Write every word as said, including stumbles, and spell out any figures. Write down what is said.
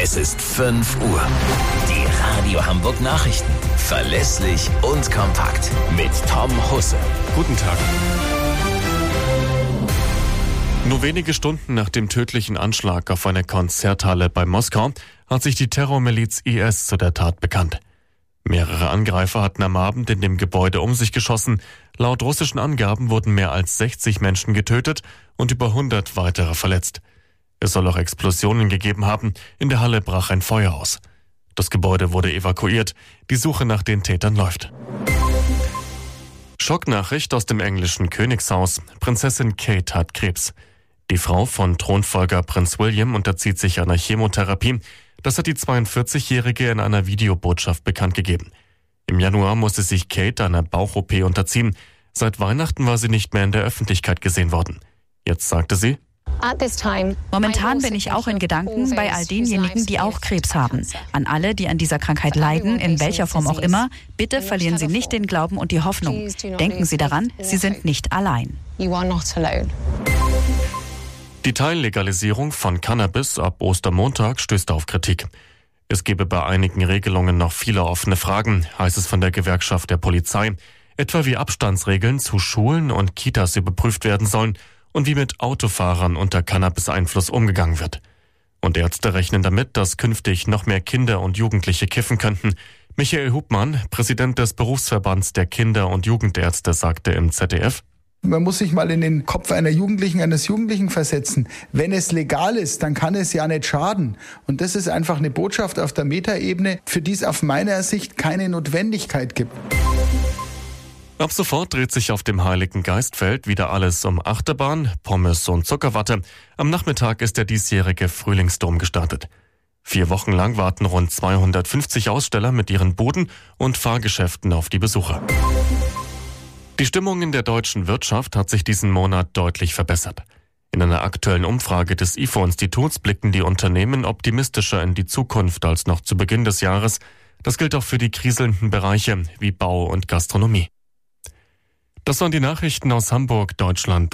Es ist fünf Uhr. Die Radio Hamburg Nachrichten. Verlässlich und kompakt. Mit Tom Husse. Guten Tag. Nur wenige Stunden nach dem tödlichen Anschlag auf eine Konzerthalle bei Moskau hat sich die Terrormiliz I S zu der Tat bekannt. Mehrere Angreifer hatten am Abend in dem Gebäude um sich geschossen. Laut russischen Angaben wurden mehr als sechzig Menschen getötet und über hundert weitere verletzt. Es soll auch Explosionen gegeben haben. In der Halle brach ein Feuer aus. Das Gebäude wurde evakuiert. Die Suche nach den Tätern läuft. Schocknachricht aus dem englischen Königshaus. Prinzessin Kate hat Krebs. Die Frau von Thronfolger Prinz William unterzieht sich einer Chemotherapie. Das hat die zweiundvierzigjährige in einer Videobotschaft bekannt gegeben. Im Januar musste sich Kate einer Bauch-O P unterziehen. Seit Weihnachten war sie nicht mehr in der Öffentlichkeit gesehen worden. Jetzt sagte sie: Momentan bin ich auch in Gedanken bei all denjenigen, die auch Krebs haben. An alle, die an dieser Krankheit leiden, in welcher Form auch immer, bitte verlieren Sie nicht den Glauben und die Hoffnung. Denken Sie daran, Sie sind nicht allein. Die Teillegalisierung von Cannabis ab Ostermontag stößt auf Kritik. Es gebe bei einigen Regelungen noch viele offene Fragen, heißt es von der Gewerkschaft der Polizei. Etwa wie Abstandsregeln zu Schulen und Kitas überprüft werden sollen und wie mit Autofahrern unter Cannabis-Einfluss umgegangen wird. Und Ärzte rechnen damit, dass künftig noch mehr Kinder und Jugendliche kiffen könnten. Michael Hubmann, Präsident des Berufsverbands der Kinder- und Jugendärzte, sagte im Z D F: Man muss sich mal in den Kopf einer Jugendlichen, eines Jugendlichen versetzen. Wenn es legal ist, dann kann es ja nicht schaden. Und das ist einfach eine Botschaft auf der Metaebene, für die es auf meiner Sicht keine Notwendigkeit gibt. Ab sofort dreht sich auf dem Heiligen Geistfeld wieder alles um Achterbahn, Pommes und Zuckerwatte. Am Nachmittag ist der diesjährige Frühlingsdom gestartet. Vier Wochen lang warten rund zweihundertfünfzig Aussteller mit ihren Buden und Fahrgeschäften auf die Besucher. Die Stimmung in der deutschen Wirtschaft hat sich diesen Monat deutlich verbessert. In einer aktuellen Umfrage des I F O-Instituts blicken die Unternehmen optimistischer in die Zukunft als noch zu Beginn des Jahres. Das gilt auch für die kriselnden Bereiche wie Bau und Gastronomie. Das waren die Nachrichten aus Hamburg, Deutschland